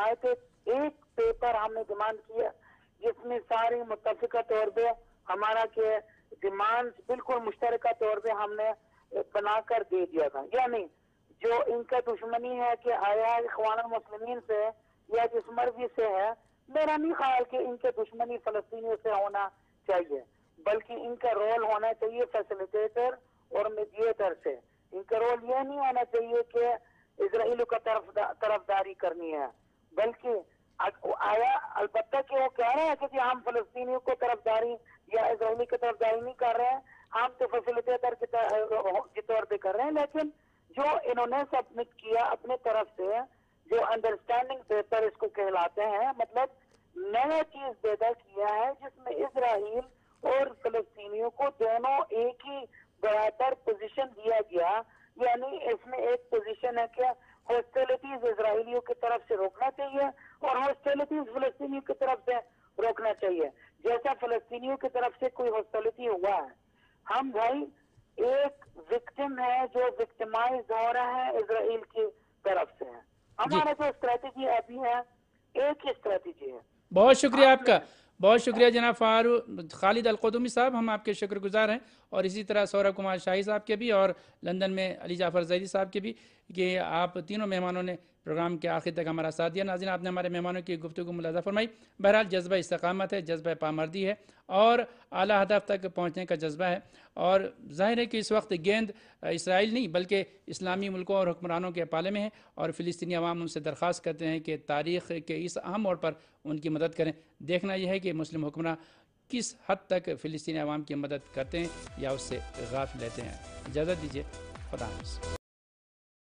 ایک پیپر ہم نے ڈیمانڈ کیا جس میں ساری متفقہ طور پہ ہمارا کہ ڈیمانڈ بالکل مشترکہ طور پہ ہم نے بنا کر دے دیا تھا۔ یعنی جو ان کا دشمنی ہے کہ آیا اخوان المسلمین سے یا جس مرضی سے ہے، میرا نہیں خیال کہ ان کے دشمنی فلسطینیوں سے ہونا چاہیے، بلکہ ان کا رول ہونا چاہیے فیسیلیٹیٹر اور میڈیٹر سے۔ ان کا رول یہ نہیں ہونا چاہیے کہ اسرائیل کا طرفداری کرنی ہے، بلکہ آیا البتہ کہ وہ کہہ رہے ہیں کہ ہم فلسطینیوں کو طرفداری یا اسرائیلی کی طرفداری نہیں کر رہے ہیں، ہم تو فیسیلیٹیٹر کے طور پہ کر رہے ہیں۔ لیکن جو انہوں نے سبمٹ کیا اپنے طرف سے، جو انڈرسٹینڈنگ پیپر اس کو کہلاتے ہیں، مطلب نیا چیز پیدا کیا ہے جس میں اسرائیل اور فلسطینیوں کو دونوں ایک ہی برابر پوزیشن دیا گیا۔ یعنی اس میں ایک پوزیشن ہے کہ ہاسٹیلٹیز اسرائیلیوں کی طرف سے روکنا چاہیے اور ہاسٹیلٹیز فلسطینیوں کی طرف سے روکنا چاہیے، جیسا فلسطینیوں کی طرف سے کوئی ہاسٹیلٹی ہوا ہے۔ ہم بھائی ایک وکٹم ہے جو وکٹمائز ہو رہا ہے اسرائیل کی طرف سے ہے۔ ہمارا جو اسٹریٹجی ابھی ہے ایک ہی اسٹریٹجی ہے۔ بہت شکریہ آپ کا، بہت شکریہ جناب خالد القدومی صاحب، ہم آپ کے شکر گزار ہیں، اور اسی طرح سوربھ کمار شاہی صاحب کے بھی، اور لندن میں علی جعفر زیدی صاحب کے بھی، کہ آپ تینوں مہمانوں نے پروگرام کے آخر تک ہمارا ساتھ دیا۔ ناظرین، آپ نے ہمارے مہمانوں کی گفتگو ملاحظہ فرمائی۔ بہرحال جذبہ استقامت ہے، جذبہ پامردی ہے، اور اعلیٰ ہدف تک پہنچنے کا جذبہ ہے، اور ظاہر ہے کہ اس وقت گیند اسرائیل نہیں بلکہ اسلامی ملکوں اور حکمرانوں کے پالے میں ہے، اور فلسطینی عوام ان سے درخواست کرتے ہیں کہ تاریخ کے اس اہم موڑ پر ان کی مدد کریں۔ دیکھنا یہ ہے کہ مسلم حکمراں کس حد تک فلسطینی عوام کی مدد کرتے ہیں یا اس سے غافل رہتے ہیں۔ اجازت دیجیے، خدا حافظ۔